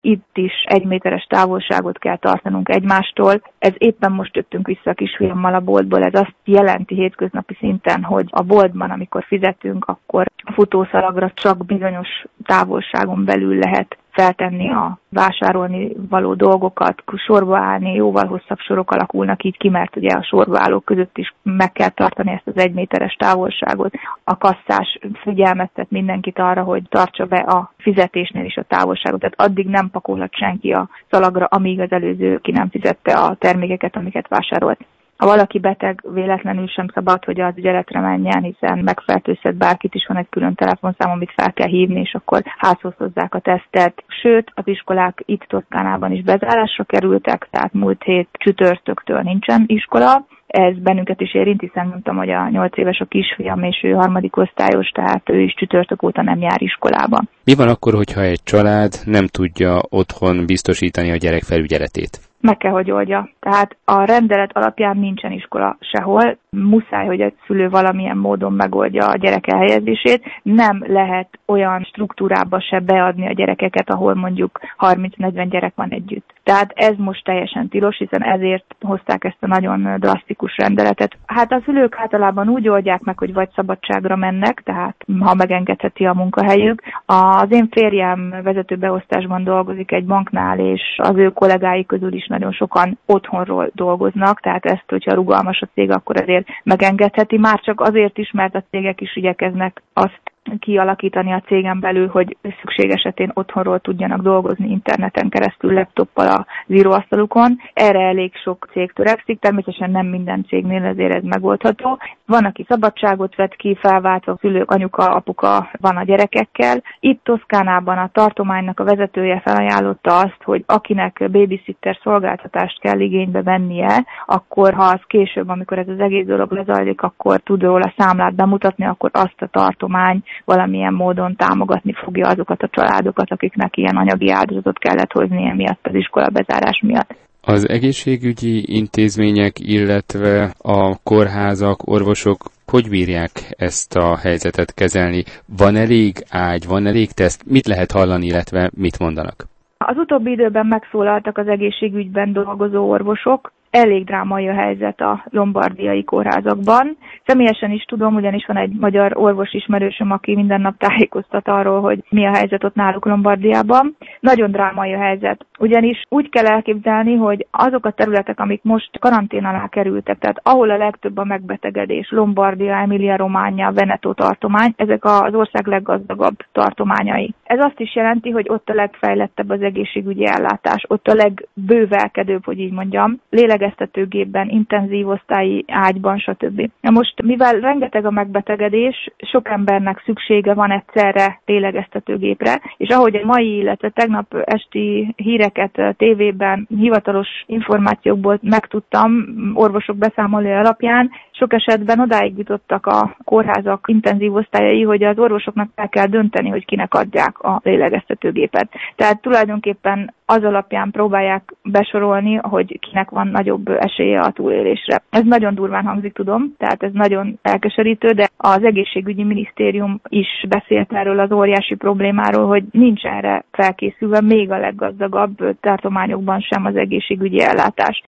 itt is 1 méteres távolságot kell tartanunk egymástól. Ez éppen most jöttünk vissza a kisfiammal a boltból, ez azt jelenti hétköznapi szinten, hogy a boltban, amikor fizetünk, akkor a futószalagra csak bizonyos távolságon belül lehet feltenni a vásárolni való dolgokat, sorba állni, jóval hosszabb sorok alakulnak így ki, mert ugye a sorba állók között is meg kell tartani ezt az 1 méteres távolságot. A kasszás figyelmeztet mindenkit arra, hogy tartsa be a fizetésnél is a távolságot, tehát addig nem pakolhat senki a szalagra, amíg az előző ki nem fizette a termékeket, amiket vásárolt. Ha valaki beteg, véletlenül sem szabad, hogy az ügyeletre menjen, hiszen megfertőzhet bárkit is, van egy külön telefonszám, amit fel kell hívni, és akkor házhoz hozzák a tesztet. Sőt, az iskolák itt Toszkánában is bezárásra kerültek, tehát múlt hét csütörtöktől nincsen iskola. Ez bennünket is érint, hiszen mondtam, hogy a 8 éves a kisfiam, és ő 3. osztályos, tehát ő is csütörtök óta nem jár iskolába. Mi van akkor, hogyha egy család nem tudja otthon biztosítani a gyerek felügyeletét? Meg kell, hogy oldja. Tehát a rendelet alapján nincsen iskola sehol. Muszáj, hogy egy szülő valamilyen módon megoldja a gyerek elhelyezését. Nem lehet olyan struktúrába se beadni a gyerekeket, ahol mondjuk 30-40 gyerek van együtt. Tehát ez most teljesen tilos, hiszen ezért hozták ezt a nagyon drasztikus rendeletet. Hát a szülők általában úgy oldják meg, hogy vagy szabadságra mennek, tehát ha megengedheti a munkahelyük. Az én férjem vezetőbeosztásban dolgozik egy banknál, és az ő kollégái közül is nagyon sokan otthonról dolgoznak, tehát ezt, hogyha rugalmas a cég, akkor azért megengedheti. Már csak azért is, mert a cégek is igyekeznek azt kialakítani a cégen belül, hogy szükség esetén otthonról tudjanak dolgozni interneten keresztül, laptoppal az íróasztalukon. Erre elég sok cég törekszik, természetesen nem minden cégnél ezért ez megoldható. Van, aki szabadságot vett ki, felváltva szülők, anyuka, apuka van a gyerekekkel. Itt Toszkánában a tartománynak a vezetője felajánlotta azt, hogy akinek babysitter szolgáltatást kell igénybe vennie, akkor ha az később, amikor ez az egész dolog lezajlik, akkor tud róla számlát bemutatni, akkor azt a tartomány valamilyen módon támogatni fogja azokat a családokat, akiknek ilyen anyagi áldozatot kellett hozni emiatt az iskola bezárás miatt. Az egészségügyi intézmények, illetve a kórházak, orvosok hogy bírják ezt a helyzetet kezelni? Van elég ágy, van elég teszt? Mit lehet hallani, illetve mit mondanak? Az utóbbi időben megszólaltak az egészségügyben dolgozó orvosok. Elég drámai a helyzet a lombardiai kórházakban. Személyesen is tudom, ugyanis van egy magyar orvos ismerősöm, aki minden nap tájékoztat arról, hogy mi a helyzet ott náluk Lombardiában. Nagyon drámai a helyzet, ugyanis úgy kell elképzelni, hogy azok a területek, amik most karantén alá kerültek, tehát ahol a legtöbb a megbetegedés, Lombardia, Emilia-Romagna, Veneto tartomány, ezek az ország leggazdagabb tartományai. Ez azt is jelenti, hogy ott a legfejlettebb az egészségügyi ellátás, ott a legbővelkedőbb, hogy így mondjam, lélegeztetőgépben, intenzív osztályi ágyban, stb. Na most, mivel rengeteg a megbetegedés, sok embernek szüksége van egyszerre lélegeztetőgépre, és ahogy a mai, illetve tegnap esti híreket tévében, hivatalos információkból megtudtam, orvosok beszámolója alapján, sok esetben odáig jutottak a kórházak intenzív osztályai, hogy az orvosoknak el kell dönteni, hogy kinek adják a lélegeztetőgépet. Tehát tulajdonképpen az alapján próbálják besorolni, hogy kinek van nagyobb esélye a túlélésre. Ez nagyon durván hangzik, tudom, tehát ez nagyon elkeserítő, de az egészségügyi minisztérium is beszélt erről az óriási problémáról, hogy nincs erre felkészülve még a leggazdagabb tartományokban sem az egészségügyi ellátás.